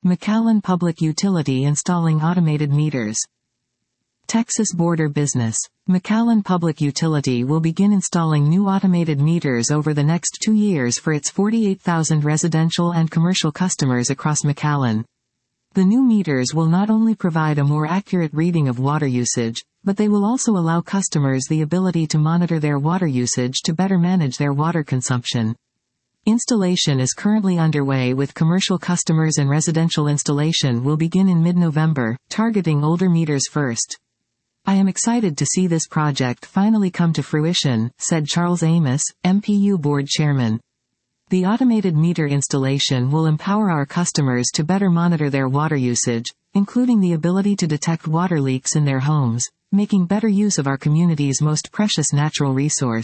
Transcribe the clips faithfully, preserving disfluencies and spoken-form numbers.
McAllen Public Utility installing automated meters. Texas Border Business. McAllen Public Utility will begin installing new automated meters over the next two years for its forty-eight thousand residential and commercial customers across McAllen. The new meters will not only provide a more accurate reading of water usage, but they will also allow customers the ability to monitor their water usage to better manage their water consumption. Installation is currently underway with commercial customers, and residential installation will begin in mid-November, targeting older meters first. "I am excited to see this project finally come to fruition," said Charles Amos, M P U Board Chairman. "The automated meter installation will empower our customers to better monitor their water usage, including the ability to detect water leaks in their homes, making better use of our community's most precious natural resource."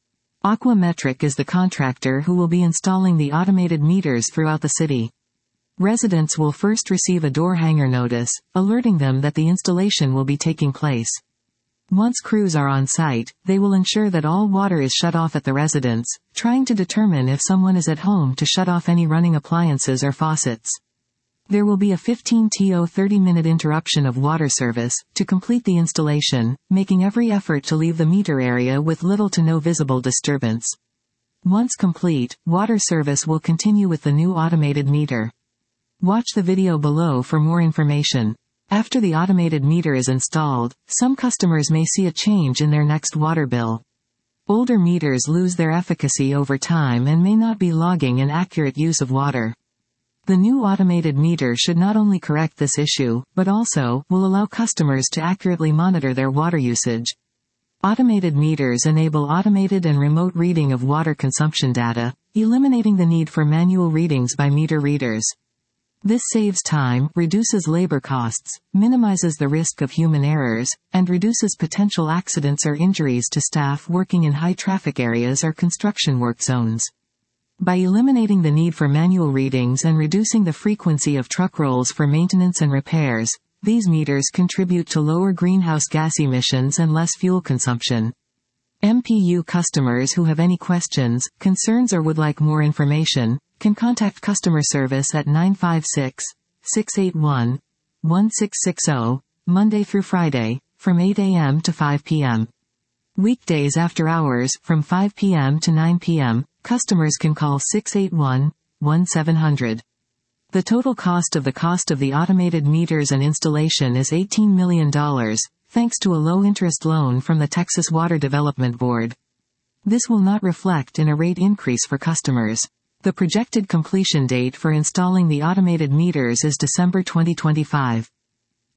Aquametric is the contractor who will be installing the automated meters throughout the city. Residents will first receive a door hanger notice, alerting them that the installation will be taking place. Once crews are on site, they will ensure that all water is shut off at the residence, trying to determine if someone is at home to shut off any running appliances or faucets. There will be a fifteen to thirty minute interruption of water service to complete the installation, making every effort to leave the meter area with little to no visible disturbance. Once complete, water service will continue with the new automated meter. Watch the video below for more information. After the automated meter is installed, some customers may see a change in their next water bill. Older meters lose their efficacy over time and may not be logging an accurate use of water. The new automated meter should not only correct this issue, but also will allow customers to accurately monitor their water usage. Automated meters enable automated and remote reading of water consumption data, eliminating the need for manual readings by meter readers. This saves time, reduces labor costs, minimizes the risk of human errors, and reduces potential accidents or injuries to staff working in high-traffic areas or construction work zones. By eliminating the need for manual readings and reducing the frequency of truck rolls for maintenance and repairs, these meters contribute to lower greenhouse gas emissions and less fuel consumption. M P U customers who have any questions, concerns, or would like more information can contact customer service at nine five six, six eight one, one six six zero, Monday through Friday, from eight a m to five p m Weekdays after hours, from five p m to nine p m, customers can call six eight one, one seven zero zero. The total cost of the cost of the automated meters and installation is eighteen million dollars, thanks to a low-interest loan from the Texas Water Development Board. This will not reflect in a rate increase for customers. The projected completion date for installing the automated meters is December twenty twenty-five.